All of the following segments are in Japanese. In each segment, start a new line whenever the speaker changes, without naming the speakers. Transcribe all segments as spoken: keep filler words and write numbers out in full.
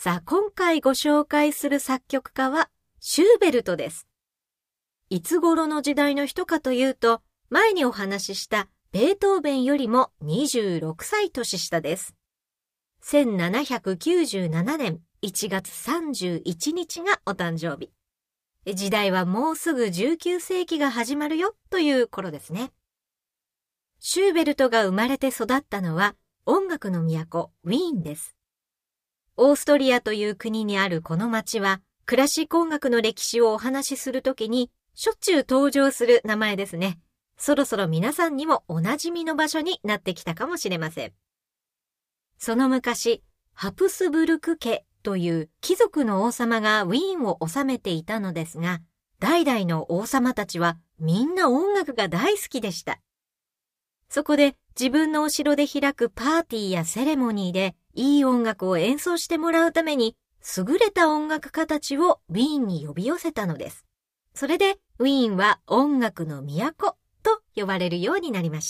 さあ、今回ご紹介する作曲家はシューベルトです。いつ頃の時代の人かというと、前にお話ししたベートーベンよりもにじゅうろくさい年下です。せんななひゃくきゅうじゅうななねんいちがつさんじゅういちにちがお誕生日。時代はもうすぐじゅうきゅうせいきが始まるよという頃ですね。シューベルトが生まれて育ったのは音楽の都ウィーンです。オーストリアという国にあるこの町は、クラシック音楽の歴史をお話しするときにしょっちゅう登場する名前ですね。そろそろ皆さんにもおなじみの場所になってきたかもしれません。その昔、ハプスブルク家という貴族の王様がウィーンを治めていたのですが、代々の王様たちはみんな音楽が大好きでした。そこで自分のお城で開くパーティーやセレモニーでいい音楽を演奏してもらうために、優れた音楽家たちをウィーンに呼び寄せたのです。それでウィーンは音楽の都と呼ばれるようになりました。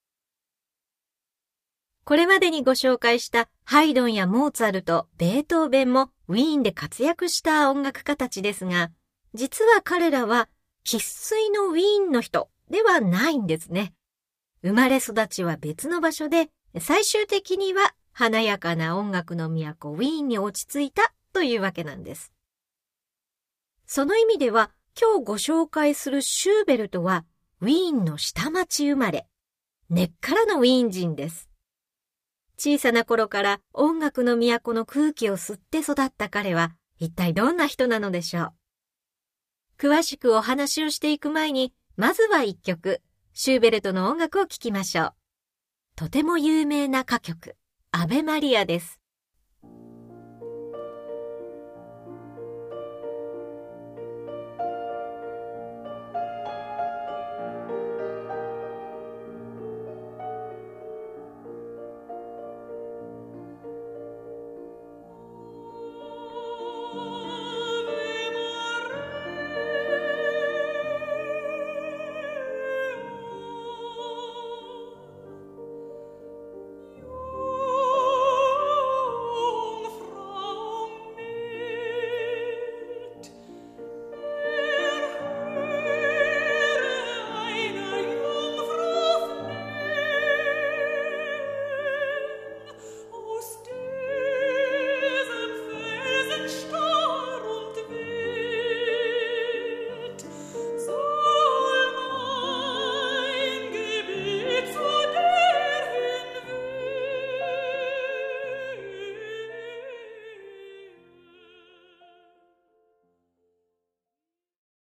これまでにご紹介したハイドンやモーツァルト、ベートーベンもウィーンで活躍した音楽家たちですが、実は彼らは生粋のウィーンの人ではないんですね。生まれ育ちは別の場所で、最終的には華やかな音楽の都ウィーンに落ち着いたというわけなんです。その意味では今日ご紹介するシューベルトはウィーンの下町生まれ、根っからのウィーン人です。小さな頃から音楽の都の空気を吸って育った彼は一体どんな人なのでしょう。詳しくお話をしていく前に、まずは一曲、シューベルトの音楽を聴きましょう。とても有名な歌曲、アベマリアです。